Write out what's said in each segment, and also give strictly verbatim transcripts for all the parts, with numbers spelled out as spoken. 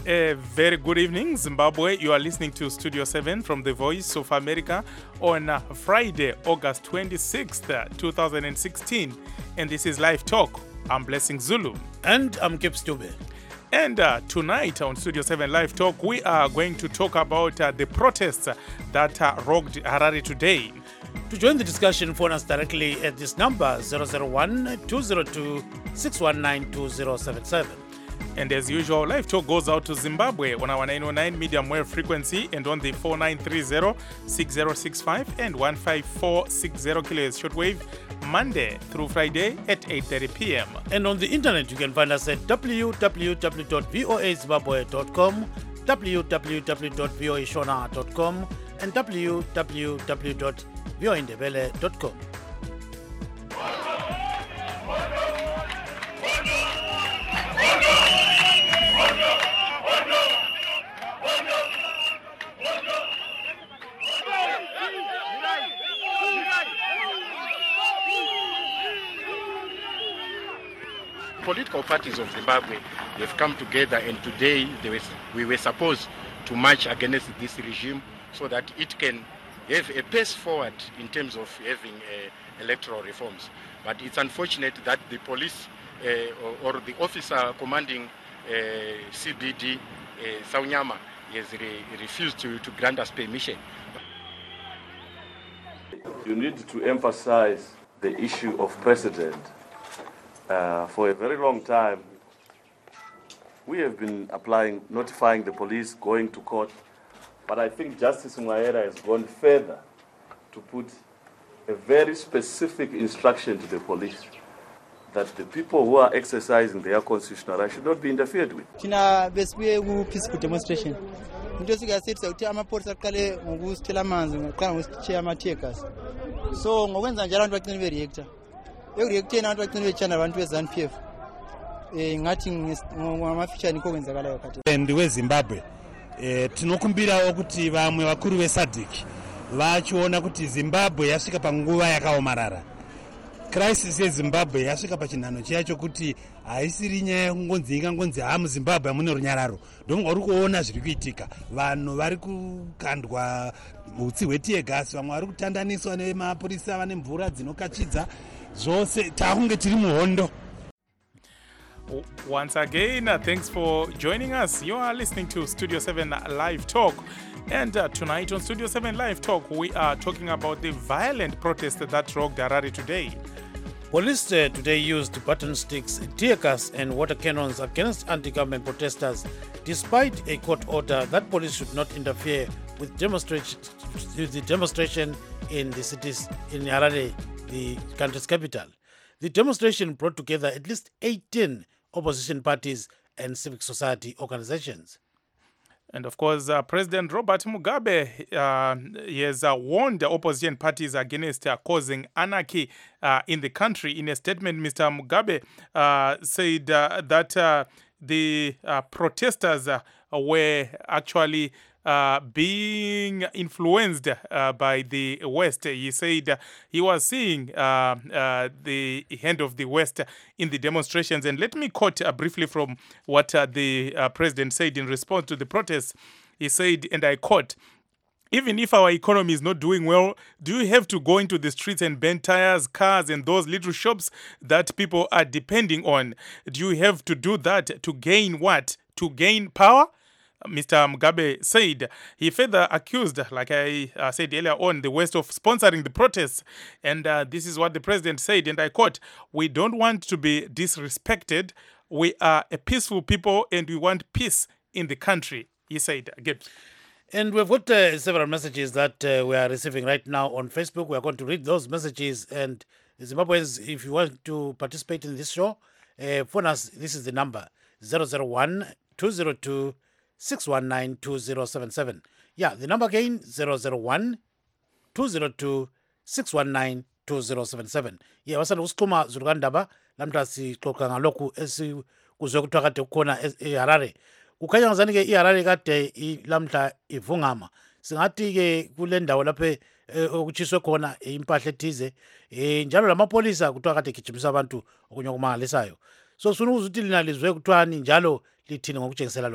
A very good evening, Zimbabwe. You are listening to Studio seven from the Voice of America on uh, Friday, August twenty-sixth, two thousand sixteen. And this is Live Talk. I'm Blessing Zulu. And I'm Kip Stube. And uh, tonight on Studio seven Live Talk, we are going to talk about uh, the protests that uh, rocked Harare today. To join the discussion, phone us directly at this number zero zero one, two zero two, six one nine, two zero seven seven. And as usual, Live Talk goes out to Zimbabwe on our nine oh nine medium wave frequency and on the four nine three zero, six zero six five and one five four six zero kilohertz shortwave, Monday through Friday at eight thirty p.m. And on the internet, you can find us at w w w dot voa zimbabwe dot com, w w w dot voa shona dot com, and w w w dot voa indebele dot com. Political parties of Zimbabwe have come together, and today they were, we were supposed to march against this regime so that it can have a pace forward in terms of having uh, electoral reforms. But it's unfortunate that the police uh, or, or the officer commanding uh, C B D, uh, Saunyama, has re- refused to, to grant us permission. You need to emphasize the issue of precedent. Uh, for a very long time, we have been applying, notifying the police, going to court, but I think Justice Mwaera has gone further to put a very specific instruction to the police that the people who are exercising their constitutional rights should not be interfered with. Tina beswe ku peaceful demonstration. Into sigasetsa ukuthi amapolice aqale ngokusithela amanzi ngaqala ngokusithela amathekas. So ngokwenza njalo abantu baqine be reactor. Ekureacteni abantu baqine bechana abantu beZANU P F. Eh ngathi ngamafeature nikokwenzakalayo khathi. Ndiwe Zimbabwe. Eh tinokumbira ukuthi vamwe vakuru veSADC vachiona kuti Zimbabwe yasvika panguva yakaomarara. Crisis yeZimbabwe yasvika pachinhano chacho kuti haisiri nyaya yekungonzi ingangonzi ha muZimbabwe mune runyararo. Ndonga uri kuona zviri kuitika. Vanhu vari kukandwa utsi hwetiyegasi, vamwe vari kutandaniswa nemapurisa vane mvura dzinokachidza. Zvose takunge tiri muhondo. Once again, uh, thanks for joining us. You are listening to Studio seven Live Talk. And uh, tonight on Studio seven Live Talk, we are talking about the violent protest that rocked Harare today. Police uh, today used button sticks, tear gas and water cannons against anti-government protesters, despite a court order that police should not interfere with, demonstration, with the demonstration in the cities in Harare, the country's capital. The demonstration brought together at least eighteen opposition parties and civic society organizations. And of course, uh, President Robert Mugabe uh, he has uh, warned the opposition parties against uh, causing anarchy uh, in the country. In a statement, Mister Mugabe uh, said uh, that uh, the uh, protesters uh, were actually Uh, being influenced uh, by the West. He said uh, he was seeing uh, uh, the hand of the West in the demonstrations. And let me quote uh, briefly from what uh, the uh, president said in response to the protests. He said, and I quote, "Even if our economy is not doing well, do you have to go into the streets and burn tires, cars, and those little shops that people are depending on? Do you have to do that to gain what? To gain power?" Mister Mugabe said. He further accused, like I uh, said earlier on, the West of sponsoring the protests. And uh, this is what the president said, and I quote, "We don't want to be disrespected. We are a peaceful people and we want peace in the country," he said. Again. And we've got uh, several messages that uh, we are receiving right now on Facebook. We are going to read those messages. And Zimbabweans, if you want to participate in this show, uh, phone us. This is the number zero zero one, two zero two, six one nine, two zero seven seven. Yeah, the number again, zero zero one, two zero two, six one nine, two zero seven seven. Yeah, wasana usixhuma zulukandaba lamhla sixoxa ngalokhu esikuzwe kuthiwa kade kukhona eHarare. Kukhanya ngazani ke iHarare kade lamhla ivungama. Singathi ke kule ndawo lapho okuchiswe khona impahla ethize eh njalo lamapolisa kuthiwa kade gijimisa abantu okunye okumangalisayo. So sifuna ukuthi lina lizwe kuthwani njalo lithini ngokutshengisela lokho.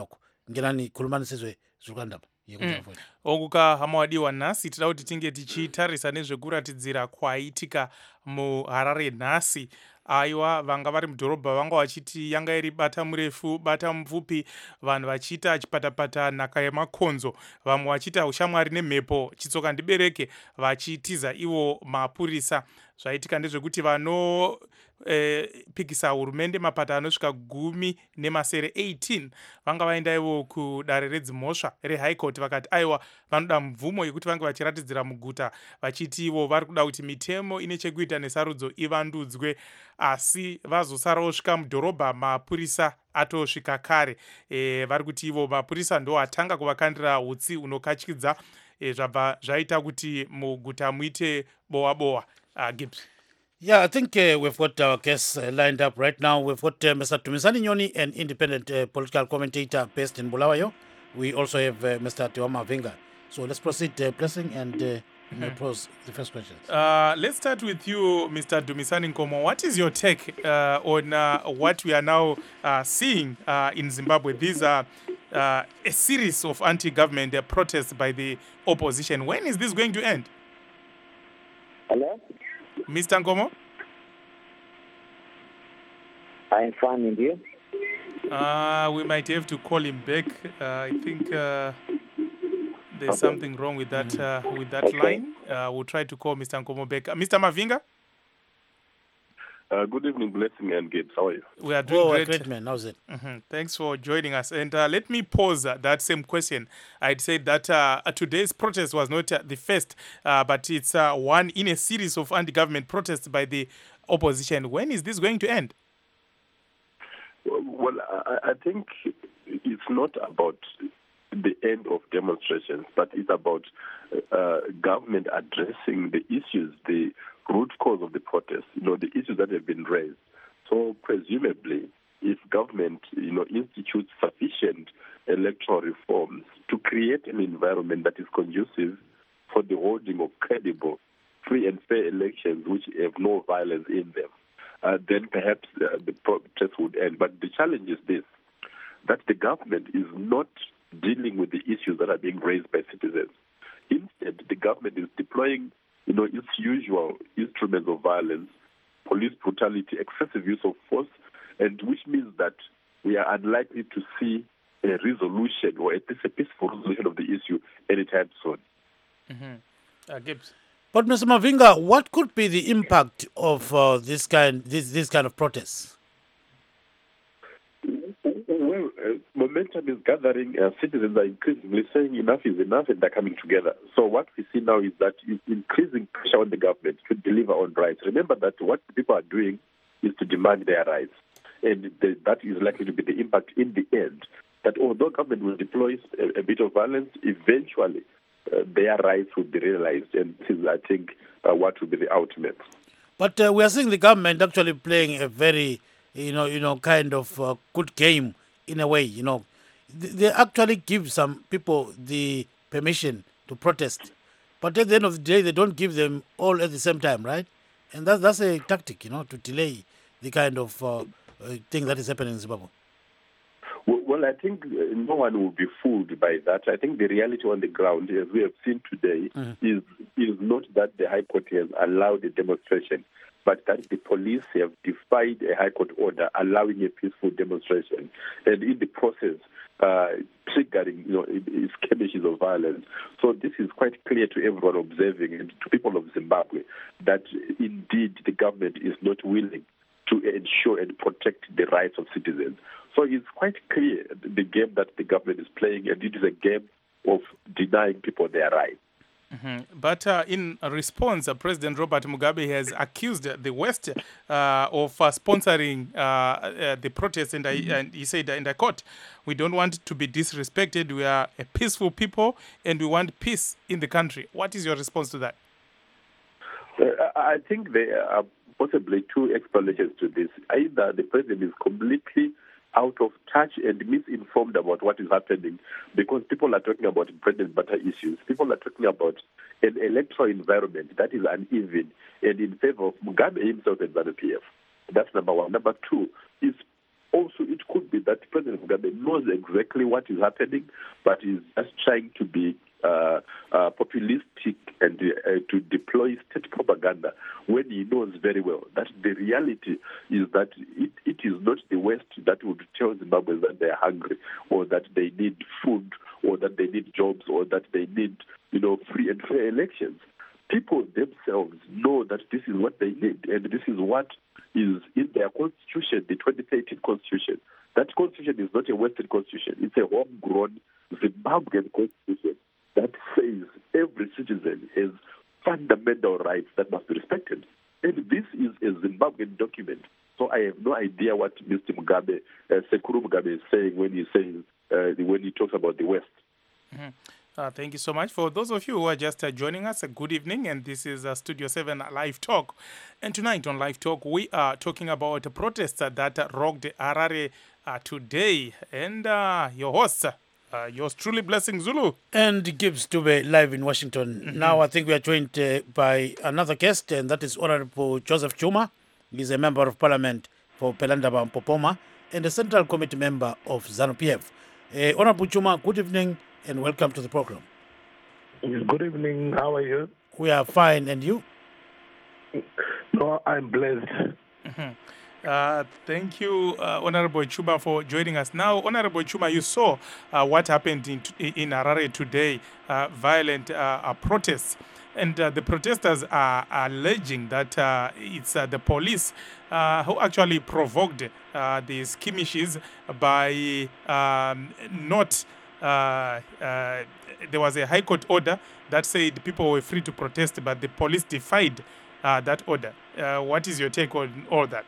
ngenani khulumani sizwe zvirikandapa Mm. Oguka hamawadiwa nhasi tida kuti tinge tichitarisa nezvekuratidzira kwaitika muHarare nhasi. Aiwa, vanga vari mudhorobha vanga vachiti yanga iri bata murefu bata mupfupi, vanhu vachiita chipatapata nhaka yemakonzo, vamwe vachiita ushamwari nemhepo chitsoka ndibereke, vachitiza ivo mapurisa. Zvaitika ndezvekuti vano eh, pikisa hurumende mapata anosvika gumi nemasere eighteen vanga vaenda ivo kudare redzimhosva rehigh court vakati aiwa vanoda mvumo yekuti vange vachiratidzira muguta vachiti ivo vari kuda kuti mitemo ine chekuita nesarudzo ivandudzwe, asi vazosara osvika mudhorobha mapurisa atosvika kare. E, vari kuti ivo mapurisa ndo atanga kuvakandira utsi unokatyidza, e, zvabva zvaita kuti muguta muite bowa bowa. Uh, Gibbs. Yeah, I think uh, we've got our guests uh, lined up right now. We've got uh, Mister Tumisani Nyoni, an independent uh, political commentator based in Bulawayo. We also have uh, Mister Tiwama Vinga. So let's proceed, uh, Blessing, and uh, mm-hmm. pose the first question. Uh, let's start with you, Mister Dumisani Nkomo. What is your take uh, on uh, what we are now uh, seeing uh, in Zimbabwe? These are uh, a series of anti-government uh, protests by the opposition. When is this going to end? Hello? Mister Nkomo? I'm fine, and you? Uh, we might have to call him back. Uh, I think uh, there's Okay. something wrong with that uh, with that Okay. line. Uh, we'll try to call Mister Nkomo back. Uh, Mister Mavinga? Uh, good evening, Blessing and Gibbs. How are you? We are doing Oh, great. great man. How's it? Mhm. Thanks for joining us. And uh, let me pose uh, that same question. I'd say that uh, today's protest was not uh, the first, uh, but it's uh, one in a series of anti-government protests by the opposition. When is this going to end? Well, I, I think it's not about the end of demonstrations, but it's about uh, government addressing the issues, the root cause of the protest, you know, the issues that have been raised. So presumably, if government, you know, institutes sufficient electoral reforms to create an environment that is conducive for the holding of credible, free and fair elections which have no violence in them, uh, then perhaps uh, the protest would end. But the challenge is this, that the government is not dealing with the issues that are being raised by citizens. Instead, the government is deploying, you know, its usual instruments of violence, police brutality, excessive use of force, and which means that we are unlikely to see a resolution or at least a peaceful resolution of the issue anytime soon. Mm-hmm. Uh, Gibbs? But Mister Mavinga, what could be the impact of uh, this kind this this kind of protests? Well, uh, momentum is gathering. Uh, citizens are increasingly saying enough is enough, and they're coming together. So what we see now is that is increasing pressure on the government to deliver on rights. Remember that what people are doing is to demand their rights, and the, that is likely to be the impact in the end. That although government will deploy a, a bit of violence, eventually uh, their rights will be realized, and this is, I think, uh, what will be the ultimate. But uh, we are seeing the government actually playing a very, you know, you know, kind of uh, good game in a way. You know, Th- they actually give some people the permission to protest, but at the end of the day, they don't give them all at the same time, right? And that's that's a tactic, you know, to delay the kind of uh, uh, thing that is happening in Zimbabwe. Well, well, I think uh, no one will be fooled by that. I think the reality on the ground, as we have seen today, Mm-hmm. is is not that the High Court has allowed a demonstration, but that the police have defied a High Court order allowing a peaceful demonstration, and in the process, uh, triggering, you know, skirmishes of violence. So this is quite clear to everyone observing and to people of Zimbabwe that indeed the government is not willing to ensure and protect the rights of citizens. So it's quite clear the game that the government is playing, and it is a game of denying people their rights. Mm-hmm. But uh, in response, uh, President Robert Mugabe has accused the West uh, of uh, sponsoring uh, uh, the protests, and, I, and he said, and I quote, "We don't want to be disrespected. We are a peaceful people, and we want peace in the country." What is your response to that? Uh, I think there are possibly two explanations to this. Either the president is completely out of touch and misinformed about what is happening, because people are talking about bread and butter issues. People are talking about an electoral environment that is uneven and in favor of Mugabe himself and ZANU-P F. That's number one. Number two is also it could be that President Mugabe knows exactly what is happening, but is just trying to be uh, uh, populistic and uh, to deploy state propaganda when he knows very well that the reality is that it, it is not the West that would tell Zimbabweans that they are hungry, or that they need food, or that they need jobs, or that they need, you know, free and fair elections. People themselves know that this is what they need, and this is what is in their constitution, the twenty thirteen constitution. That constitution is not a Western constitution. It's a homegrown Zimbabwean constitution that says every citizen has fundamental rights that must be respected. And this is a Zimbabwean document. So I have no idea what Mister Mugabe, uh, Sekuru Mugabe is saying when he says, uh, when he talks about the West. Mm-hmm. Uh, thank you so much. For those of you who are just uh, joining us, a good evening, and this is uh, Studio seven Live Talk. And tonight on Live Talk, we are talking about the protests uh, that uh, rocked Harare uh, today. And uh, your host, uh, yours truly, Blessing Zulu. And Gibbs Dube, live in Washington. Mm-hmm. Now I think we are joined uh, by another guest, and that is Honorable Joseph Chuma. He's a member of Parliament for Pelandaba Popoma and a Central Committee member of ZANU-P F. Uh, Honorable Chuma, good evening and welcome to the program. Good evening. How are you? We are fine. And you? No, I'm blessed. Mm-hmm. Uh, thank you, uh, Honorable Chuma, for joining us. Now, Honorable Chuma, you saw uh, what happened in in Harare today, uh, violent uh, uh, protests. And uh, the protesters are alleging that uh, it's uh, the police uh, who actually provoked uh, the skirmishes by um, not... Uh, uh, there was a High Court order that said people were free to protest, but the police defied uh, that order. Uh, what is your take on all that?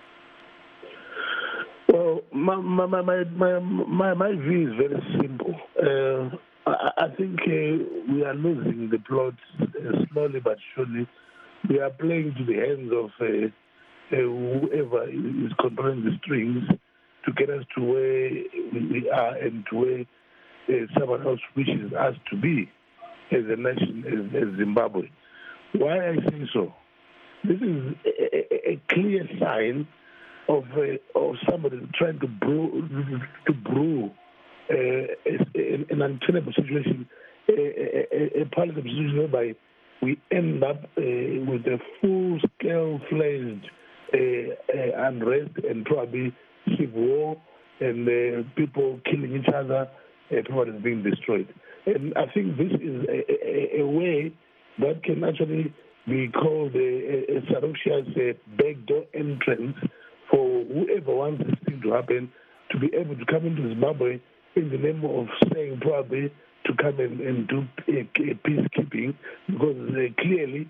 Well, my my my my my, my view is very simple. Uh, I, I think uh, we are losing the plot uh, slowly but surely. We are playing to the hands of uh, uh, whoever is controlling the strings to get us to where we are and to where Uh, someone else wishes us to be as a nation, as, as Zimbabwe. Why I say so? This is a, a, a clear sign of uh, of somebody trying to brew to brew uh, a, an untenable situation, a, a, a political situation whereby we end up uh, with a full-scale, fledged uh, uh, unrest and probably civil war and uh, people killing each other. Everyone is being destroyed. And I think this is a, a, a way that can actually be called a, a, a ferocious uh, backdoor entrance for whoever wants this thing to happen, to be able to come into Zimbabwe in the name of saying probably to come and, and do a, a peacekeeping, because uh, clearly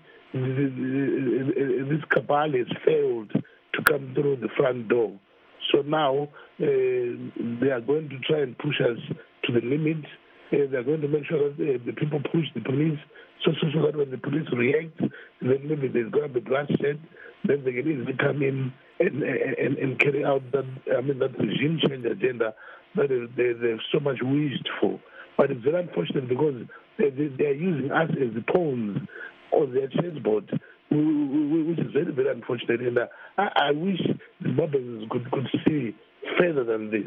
this cabal has failed to come through the front door. So now uh, they are going to try and push us to the limit. Uh, they are going to make sure that uh, the people push the police, so, so, so that when the police react, then maybe there's going to be bloodshed. Then they can easily come in and, and, and carry out that, I mean, that regime change agenda that they, they've so much wished for. But it's very unfortunate because they, they, they are using us as the pawns on their chessboard, which is very, very unfortunate. And uh, I, I wish the Zimbabweans could, could see further than this.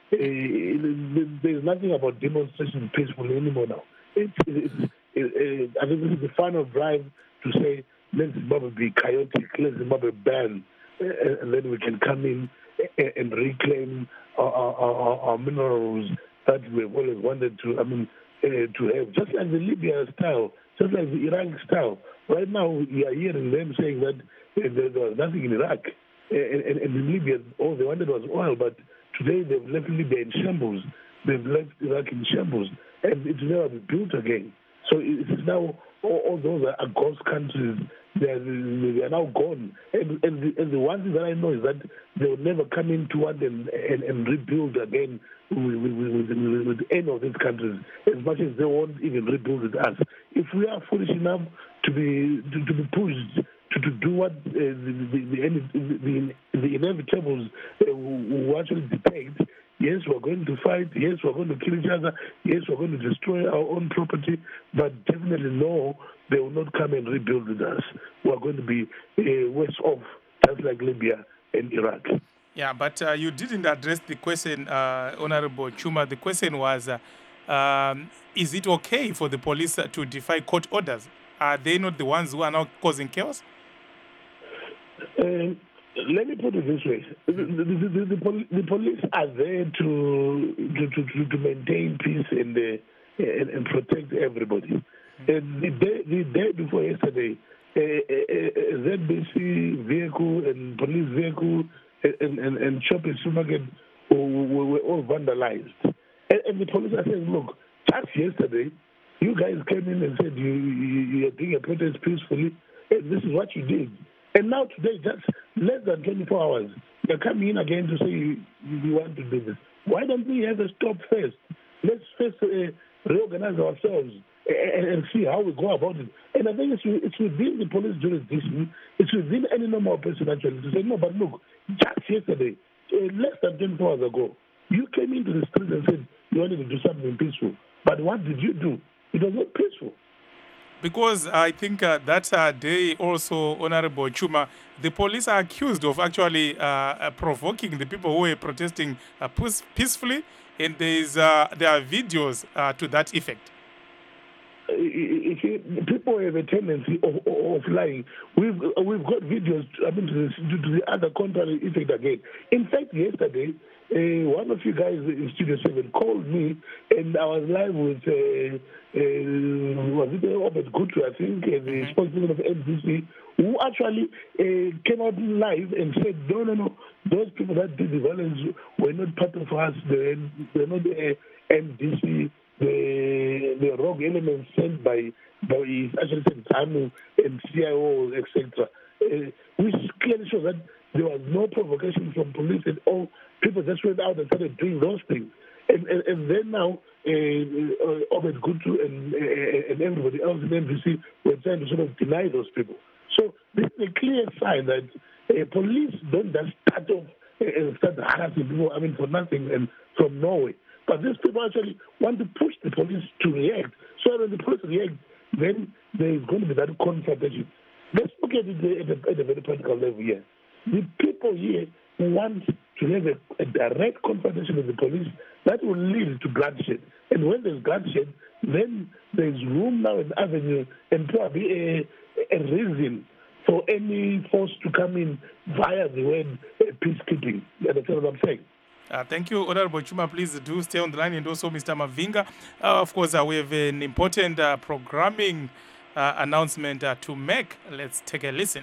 Uh, there's nothing about demonstration peacefully anymore now. It's, it's, it, it, I think this is the final drive to say, let Zimbabwe be chaotic, let Zimbabwe ban, uh, and then we can come in and, and reclaim our, our, our, our minerals that we've always wanted to, I mean, uh, to have, just like the Libya style, just like the Iraq style. Right now, we are hearing them saying that uh, there, there was nothing in Iraq. Uh, and, and, and in Libya, all they wanted was oil, but today they've left Libya in shambles. They've left Iraq in shambles. And it will never be built again. So it's now, all, all those are ghost countries. They are, they are now gone. And, and, the, and the one thing that I know is that they will never come into one and, and, and rebuild again with, with, with, with any of these countries, as much as they won't even rebuild with us. If we are foolish enough to be to, to be pushed to, to do what uh, the, the, the, the, the inevitables uh, will actually depict, yes, we're going to fight, yes, we're going to kill each other, yes, we're going to destroy our own property, but definitely no, they will not come and rebuild with us. We're going to be uh, worse off, just like Libya and Iraq. Yeah, but uh, you didn't address the question, uh, Honorable Chuma. The question was, uh, um, is it okay for the police to defy court orders? Are they not the ones who are now causing chaos? Um, let me put it this way: the, the, the, the, the, pol- the police are there to to, to, to maintain peace and, uh, and and protect everybody. Mm-hmm. And the day the day before yesterday, a, a, a Z B C vehicle and police vehicle and and, and shopping supermarket were, were all vandalized. And, and the police are saying, look, just yesterday, you guys came in and said you you, you are doing a protest peacefully, and this is what you did. And now today, just less than twenty-four hours, you're coming in again to say you, you want to do this. Why don't we have a stop first? Let's first uh, reorganize ourselves and, and see how we go about it. And I think it's, it's within the police jurisdiction, it's within any normal person actually to say, no, but look, just yesterday, uh, less than twenty-four hours ago, you came into the street and said you wanted to do something peaceful. But what did you do? It was not peaceful. Because I think uh, that uh, day also, Honorable Chuma, the police are accused of actually uh, uh, provoking the people who were protesting uh, peacefully, and there is uh, there are videos uh, to that effect. If you, people have a tendency of, of, of lying. We've we've got videos. I mean, to the, to the other contrary effect again. In fact, yesterday, uh, one of you guys in Studio Seven called me, and I was live with uh, uh, was it Obed Gutu, I think, uh, the mm-hmm. spokesman of N B C, who actually uh, came out live and said, no, no, no, those people that did the violence were not part of us. They were not uh, N B C. The the rogue elements sent by by actually said ZANU and C I O, et cetera, uh, which clearly shows that there was no provocation from police at all. People just went out and started doing those things, and and, and then now uh, uh, Obed Gutu and uh, and everybody else in N B C were trying to sort of deny those people. So this is a clear sign that uh, police don't just start off and start harassing people. I mean, for nothing and from Norway. But these people actually want to push the police to react. So when the police react, then there is going to be that confrontation. Let's look at it at a, at a very practical level here. The people here want to have a, a direct confrontation with the police that will lead to bloodshed. And when there's bloodshed, then there's room now and avenue and probably a, a reason for any force to come in via the word uh, peacekeeping. You understand what I'm saying? Uh, thank you, Honorable Chuma. Please do stay on the line, and also Mister Mavinga. Uh, of course, uh, we have an important uh, programming uh, announcement uh, to make. Let's take a listen.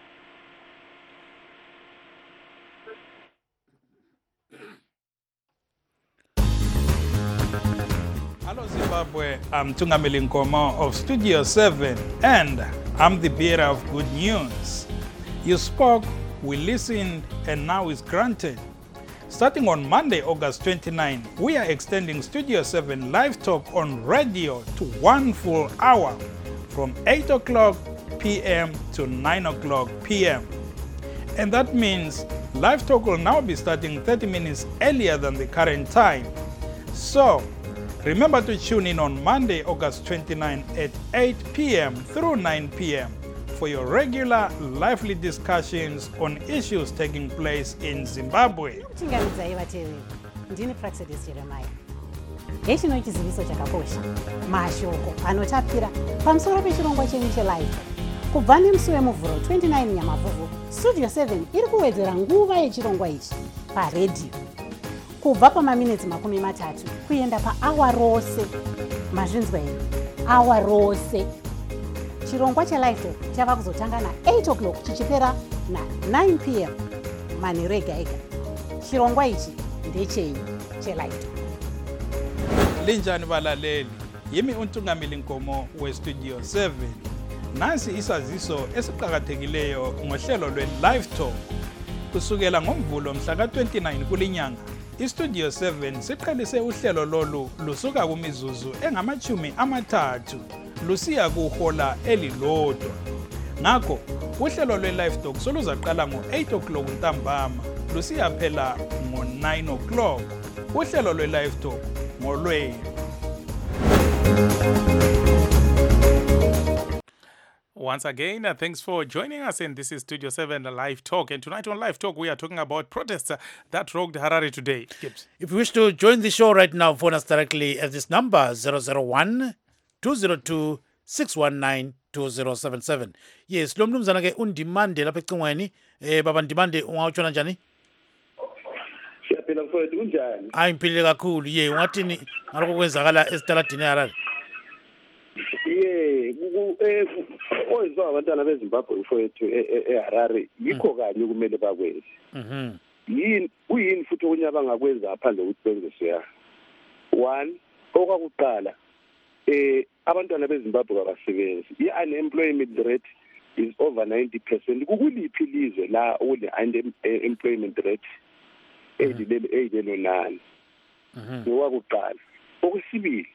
Hello, Zimbabwe. I'm Tungamili Nkomo of Studio seven, and I'm the bearer of good news. You spoke, we listened, and now is granted. Starting on Monday, August twenty-ninth, we are extending Studio seven Live Talk on radio to one full hour from eight o'clock p m to nine o'clock p m And that means Live Talk will now be starting thirty minutes earlier than the current time. So, remember to tune in on Monday, August twenty-ninth at eight p m through nine p m for your regular, lively discussions on issues taking place in Zimbabwe. Ndini Praxedis Jeremiah. Hechino chiziviso chakakosha. Mashoko anotapira pamusoro pechirongwa chenyu chelive. Kubva nemusi wemuvhuro twenty-nine Nyamavhuvhu, Studio seven iri kuwedzera nguva yechirongwa ichi paredhiyo. Kubva pamaminitsi makumi matatu kuenda paawa rose. Mazvinzwa imi, awa rose. Chirongwa chelive chava kuzotanga na eight o'clock chichipera na nine p m manheru ega ega. Chirongwa ichi ndechenyu chelive. Linjani balaleli, yimi uNtungamili Nkomo weStudio seven. Nansi isaziso esiqhakathekileyo ngohlelo lwe-Live Talk. Kusukela ngomvulo mhla ka twenty-nine kulinyanga, iStudio seven siqalise uhlelo lolu lusuka kumizuzu engamachumi amathathu lusiya kuhola elilodwa. Ngakho uhlelo lwe-Live Talk soluzaqala ngo-eight o'clock ntambama lusiya phela ngo-nine o'clock. Uhlelo lwe-Live Talk ngolwenu. Once again, uh, thanks for joining us. And this is Studio seven Live Talk. And tonight on Live Talk, we are talking about protests uh, that rocked Harare today. Gibbs. If you wish to join the show right now, phone us directly at this number, zero zero one, two zero two, six one nine, two zero seven seven. Yes, lo mnumzana ke undimande lapha ecingweni. Eh baba Ndimande ungawutshona njani? Siyaphila mfowethu unjani? Hayi ngiphile kakhulu. Ye ungathini ngaloko kwenzakala esitaladini eHarare? Ye eh oyizwa abantwana beZimbabwe mfowethu eHarare yikho kanye kumele bakwenze. Mhm. Yini uyini futhi okunyaba ngakwenza aphandle ukuthi benze siya. One okwakuqala eh abantwana beZimbabwe abasebenzi. I-unemployment rate is over ninety percent. Kukuliphi ilizwe la ule unemployment rate eyilele eyilelo nani. Mhm. Okwakuqala. Okwesibili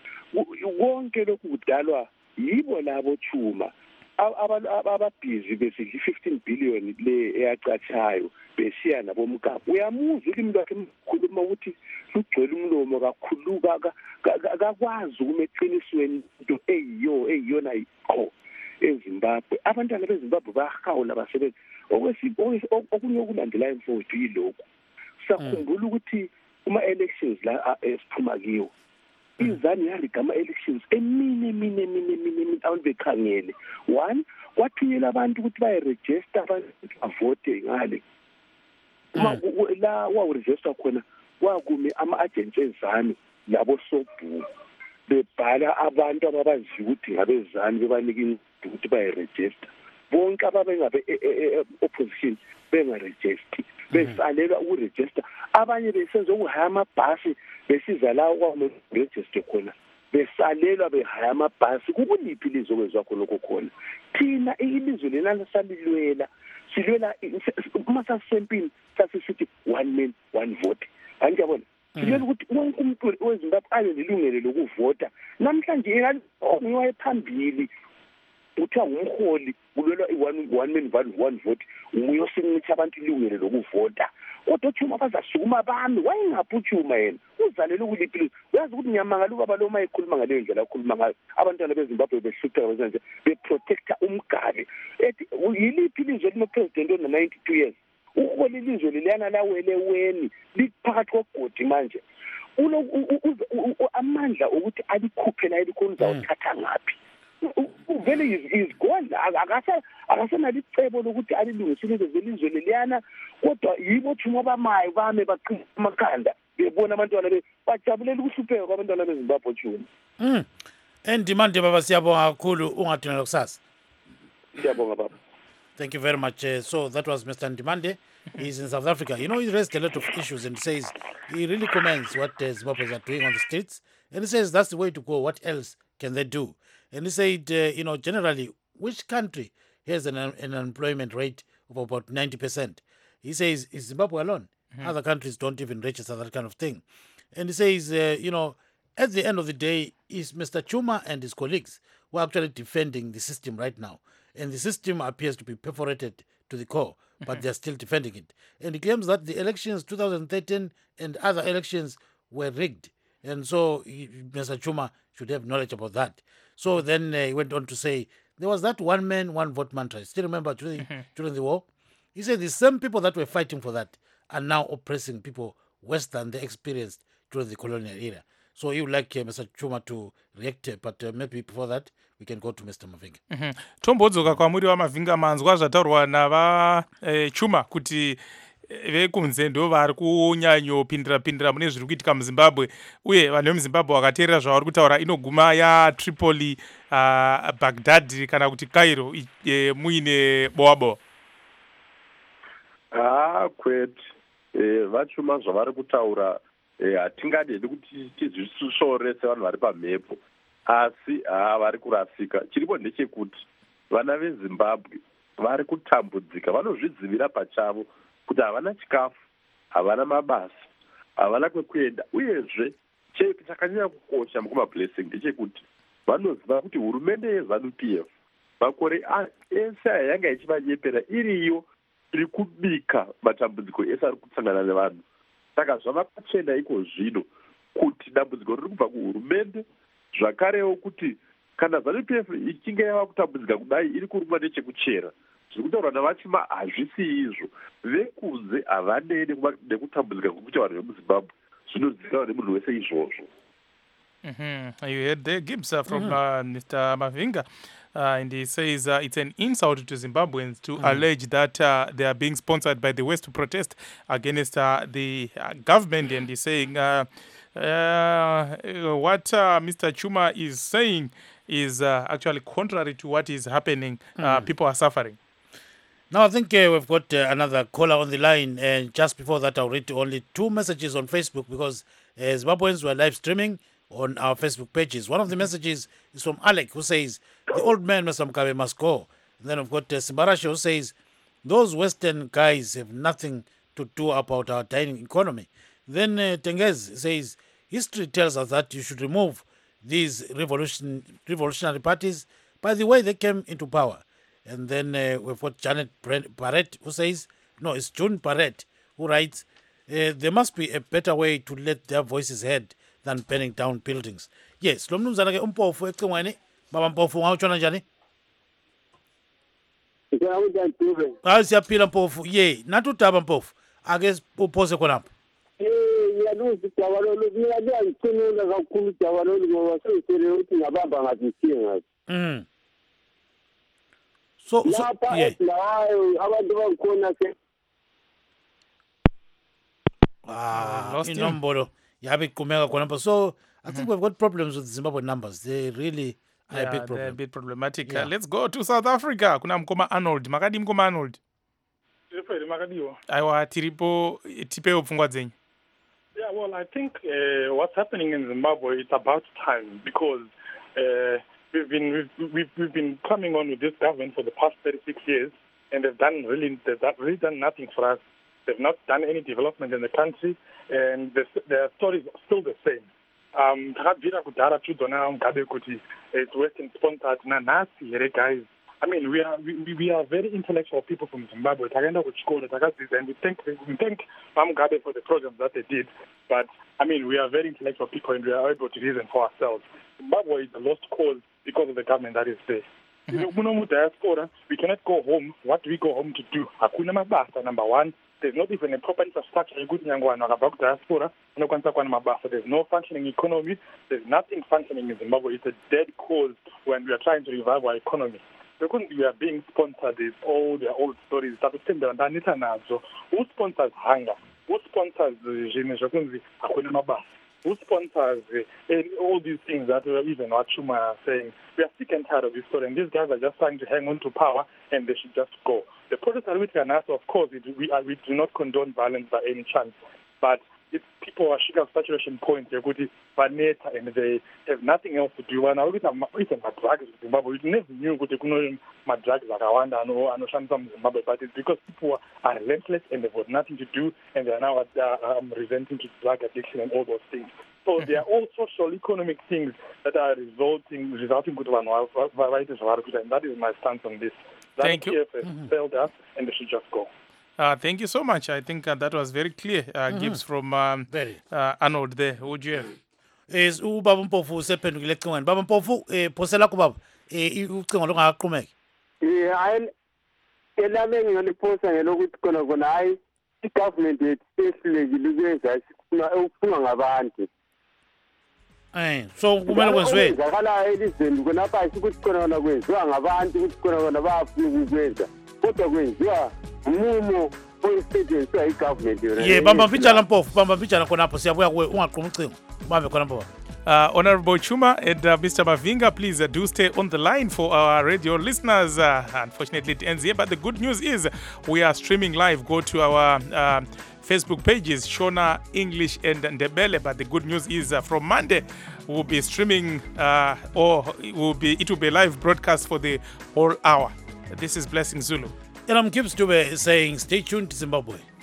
konke lokhu kudalwa yibo labo thuma ababhizi besidla fifteen billion le eyacatshayo besiya nabomkapa. Uyamuzwa ulimi lwakhe mkhuluma ukuthi lugcwele umlomo kakhuluka akakwazi ukumeqinisweni into eyiyo eyiyona ikho eZimbabwe. Abantwana beZimbabwe bayahawula basebenza. Okunye okulandelayo mfowethu yilokhu sakhumbula ukuthi uma elections la esiphuma kiwo izani yarigama elections emine mine mine mine abantu bekhangele. One kwathunyelwa abantu ukuthi bayeregister abantu bavote ngale. Uma la waregister khona kwakume ama-agents ezani labo sobhu bebhala abantu ababaziyo ukuthi ngabezani bebanika ukuthi bayeregister. Bonke ababengabe opposition bengaregister besalelwa ukuregister. Abanye besenza ukuhaya amabhasi besiza la kwakuregister khona besalelwa behaya amabhasi. Kukuliphi ilizwe okwenzwa khona khona thina ilizwe lena lasalilwela silwela uma sasempini sasisithi one man one vote. Anjabona silwela ukuthi wonke umuntu weZimbabwe abe nelungelo lokuvota. Namhlanje ngiwaye phambili uthiwa ngumholi kulwelwa i-one one man one one vote uyosincitha abantu ilungelo lokuvota. Kodwa uthuma bazasukuma bami wayengaphuthuma yena uzalela ukuliphi. Uyazi ukuthi ngiyamangala ubaba lo mayikhuluma ngaleyo ndlela akhuluma ngayo abantwana beZimbabwe behlutha bazanje beprotecta umgabe. Ethi yiliphi ilizwe linopresident ona ninety-two years ukhona ilizwe leliyana lawele weni liphakathi kogodi manje ulo amandla ukuthi alikhuphe la elikhona uzawuthatha ngaphi. Vele is gone akasa akasena licebo lokuthi alilungiselele zelizwe leliyana kodwa yibo thuma bamayi bame baqhuma amakhanda bebona abantwana be bajabulela ukuhlupheka kwabantwana beZimbabwe thuma. Mm. Endimande baba siyabonga kakhulu ungadinela kusasa. Siyabonga baba. Thank you very much. Uh, so that was Mister Ndimande. He's in South Africa. You know, he raised a lot of issues and says he really commends what uh, Zimbabweans are doing on the streets. And he says that's the way to go. What else can they do? And he said, uh, you know, generally, which country has an, an unemployment rate of about ninety percent? He says, is Zimbabwe alone? Mm-hmm. Other countries don't even register that kind of thing. And he says, uh, you know, at the end of the day, is Mister Chuma and his colleagues who are actually defending the system right now. And the system appears to be perforated to the core, but mm-hmm. they're still defending it. And he claims that the elections two thousand thirteen and other elections were rigged. And so he, Mister Chuma should have knowledge about that. So then uh, he went on to say, there was that one man, one vote mantra. Still remember during, mm-hmm. during the war? He said the same people that were fighting for that are now oppressing people worse than they experienced during the colonial era. So he would like uh, Mister Chuma to react, but uh, maybe before that, we can go to Mister Mavinga. Mm-hmm. Tombodzoka kwamuri waMavinga manzwa zvataurwa nava eh, Chuma kuti vekunze ndo vari kunyanyopindira pindira mune zviri kuitika muZimbabwe uye vanhu vemuZimbabwe vakateerera zvavari kutaura inoguma yaTripoli, uh, Baghdad kana kuti Cairo e, muine boabo. Ah kwete eh vachuma zvavari kutaura hatingadedi kuti tizvisore sevanhu vari pamhepo asi ha vari kurasika. Chiripo ndechekuti vana veZimbabwe vari kutambudzika, vanozvidzivira pachavo kuti havana chikafu, havana mabasa, havana kwekuenda. Uyezve chakanyanya kukosha mukumablessing ndechekuti vanoziva kuti hurumende yeZANU P F makore ese yanga ichivanyepera iriyo iri kubika matambudziko ese ari kusangana nevanhu. Saka zvavakachena iko zvino kuti dambudziko riri kubva kuhurumende, zvakarewo kuti kana zanu P F ichinge yava kutambudzika kudai iri kurumwa nechekuchera zviri kutaurwa navachima hazvisi izvo vekunze havanei nekutambudzika kwekuti vanhu vemuzimbabwe zvinozivikanwa nemunhu wese izvozvo. Mm-hmm. You heard there, Gibbs, uh, from mm-hmm. uh, Mister Mavinga, uh, and he says uh, it's an insult to Zimbabweans to mm-hmm. allege that uh, they are being sponsored by the West to protest against uh, the uh, government, and he's saying uh, uh, what uh, Mister Chuma is saying is uh, actually contrary to what is happening. Mm-hmm. Uh, people are suffering. Now, I think uh, we've got uh, another caller on the line, and just before that, I'll read only two messages on Facebook because uh, Zimbabweans were live streaming on our Facebook pages. One of the messages is from Alec, who says, the old man, Mister Mugabe, must go. And then I've got uh, Simbarashe, who says, those Western guys have nothing to do about our dying economy. Then uh, Tengez says, history tells us that you should remove these revolution, revolutionary parties by the way they came into power. And then uh, we've got Janet Barrett, who says, no, it's June Barrett, who writes, uh, there must be a better way to let their voices heard than burning down buildings. Yes, lo mnumzana ke uMpofu ecingweni, baba Mpofu ngawutshona njani? Hayi siyaphila Mpofu. Ye, nathi udaba Mpofu. Ake uphose khonapho. Eh, ngiyaluza udaba lolu, mina liyangicinula kakhulu udaba lolu ngoba sengitshele ukuthi ngabamba ngathi isinga. Mhm. So so yeah. Abantu bakhona ke. Ah, inombolo. Yabe iqhumeka khonapho. So I think mm-hmm. we've got problems with Zimbabwe numbers. They really are yeah, a big problem. They're a bit problematic. Yeah. Uh, let's go to South Africa. Kuna mkoma Arnold. Makadi mkoma Arnold. Tiripo makadiwa. Aiwa tiripo tipeo pfungwa dzenyu. Yeah, well, I think uh, what's happening in Zimbabwe, it's about time because uh, we've been we've, we've we've been coming on with this government for the past thirty-six years, and they've done really they've really done nothing for us. They've not done any development in the country, and the, their story is still the same. Um, it's Western sponsored. Guys, I mean, we are we, we are very intellectual people from Zimbabwe. And we thank we thank Mugabe for the programs that they did. But I mean, we are very intellectual people, and we are able to reason for ourselves. Zimbabwe is a lost cause because of the government that is there. Mm-hmm. Diaspora, we cannot go home. What do we go home to do? Hakuna mabasa, number one. There's not even a proper infrastructure. Diaspora. There's no functioning economy. There's nothing functioning in Zimbabwe. It's a dead cause when we are trying to revive our economy. Because we are being sponsored with all their old stories. Who sponsors hunger? Who sponsors the Who sponsors uh, all these things that uh, even Wachuma are saying? We are sick and tired of this story, and these guys are just trying to hang on to power, and they should just go. The protest at which we are now, of course, it, we, are, we do not condone violence by any chance, but if people are sugar saturation point, they're good and they have nothing else to do. And I always have even my drugs in Zimbabwe. We never knew what they could know my drugs like Rwanda and Zimbabwe, but it's because people are relentless and they've got nothing to do, and they're now uh, um, resenting to drug addiction and all those things. So there are all social economic things that are resulting resulting good one, and that is my stance on this. That Thank you. P F has failed us, and they should just go. Uh, thank you so much. I think uh, that was very clear. Uh, mm-hmm. Gibbs from um, uh, Arnold there. Who would you have? Is ubaba Mpofu usephendukile ecingweni. Baba Mpofu eh phosela kubaba eh ucingo longaqhumeki. Eh hayi elame ngiyoliphosa ngelokuthi khona khona hayi i-government yethu likwenza sifuna ukufunga ngabantu. Eh so kumele kwenziwe. Ngakala elizweni konapha ukuthi khona khona kwenziwa ngabantu ukuthi khona khona bayafuna ukwenza. Kodwa kwenziwa umumo oyisetshenziswa i-government. Ye bamba mpitshana Mpofu, bamba mpitshana khonapho siyabuya kuwe ungaqhuma ucingo. Ubambe khonapho. Uh, Honorable Chuma and uh, Mister Mavinga, please uh, do stay on the line for our radio listeners. Uh, unfortunately, it ends here, but the good news is we are streaming live. Go to our uh, Facebook pages, Shona, English, and Ndebele. But the good news is uh, from Monday, we'll be streaming, uh, or it will be it will be live broadcast for the whole hour. This is Blessing Zulu. And I'm Gibbs Dube saying, stay tuned to Zimbabwe.